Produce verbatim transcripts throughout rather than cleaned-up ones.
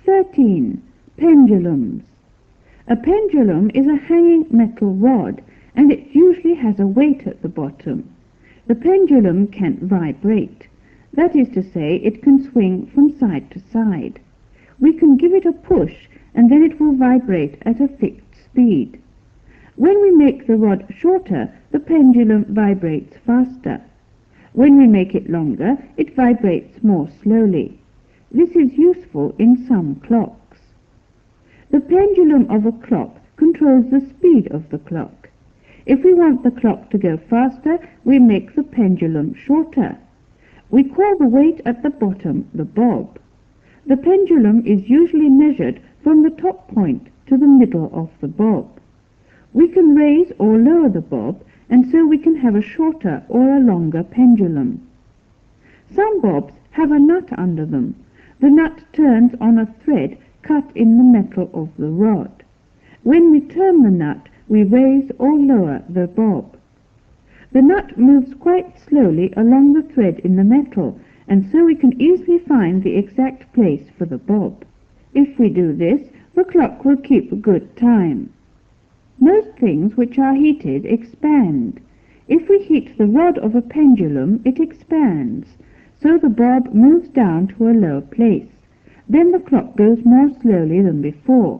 thirteen. Pendulums. A pendulum is a hanging metal rod, and it usually has a weight at the bottom. The pendulum can vibrate. That is to say, it can swing from side to side. We can give it a push, and then it will vibrate at a fixed speed. When we make the rod shorter, the pendulum vibrates faster. When we make it longer, it vibrates more slowly. This is useful in some clocks. The pendulum of a clock controls the speed of the clock. If we want the clock to go faster, we make the pendulum shorter. We call the weight at the bottom the bob. The pendulum is usually measured from the top point to the middle of the bob. We can raise or lower the bob, and so we can have a shorter or a longer pendulum. Some bobs have a nut under them. The nut turns on a thread cut in the metal of the rod. When we turn the nut, we raise or lower the bob. The nut moves quite slowly along the thread in the metal, and so we can easily find the exact place for the bob. If we do this, the clock will keep a good time. Most things which are heated expand. If we heat the rod of a pendulum, it expands, so the bob moves down to a lower place. Then the clock goes more slowly than before.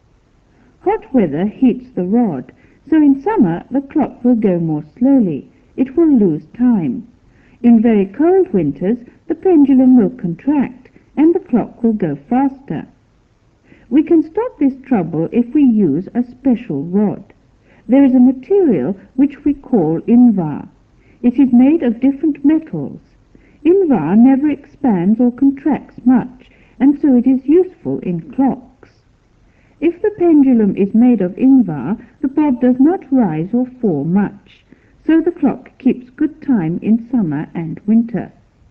Hot weather heats the rod, so in summer the clock will go more slowly. It will lose time. In very cold winters, the pendulum will contract, and the clock will go faster. We can stop this trouble if we use a special rod. There is a material which we call invar. It is made of different metals. Invar never expands or contracts much, and so it is useful in clocks. If the pendulum is made of invar, the bob does not rise or fall much, so the clock keeps good time in summer and winter.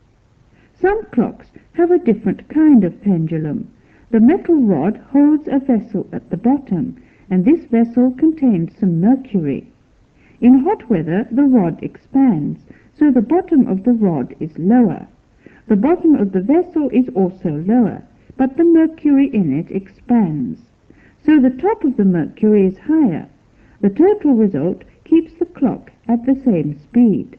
Some clocks have a different kind of pendulum. The metal rod holds a vessel at the bottom, and this vessel contains some mercury. In hot weather, the rod expands, so the bottom of the rod is lower. The bottom of the vessel is also lower, but the mercury in it expands. So the top of the mercury is higher. The total result keeps the clock at the same speed.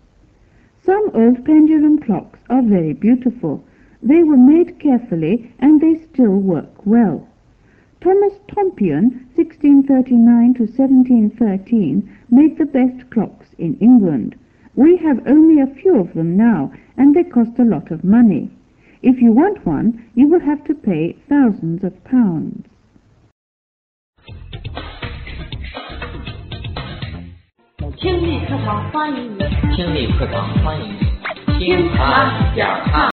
Some old pendulum clocks are very beautiful. They were made carefully, and they still work well. Thomas Tompion, sixteen thirty-nine to seventeen thirteen, made the best clocks in England. We have only a few of them now, and they cost a lot of money. If you want one, you will have to pay thousands of pounds. 听力课堂欢迎你， 听力课堂欢迎你，听啊点儿看。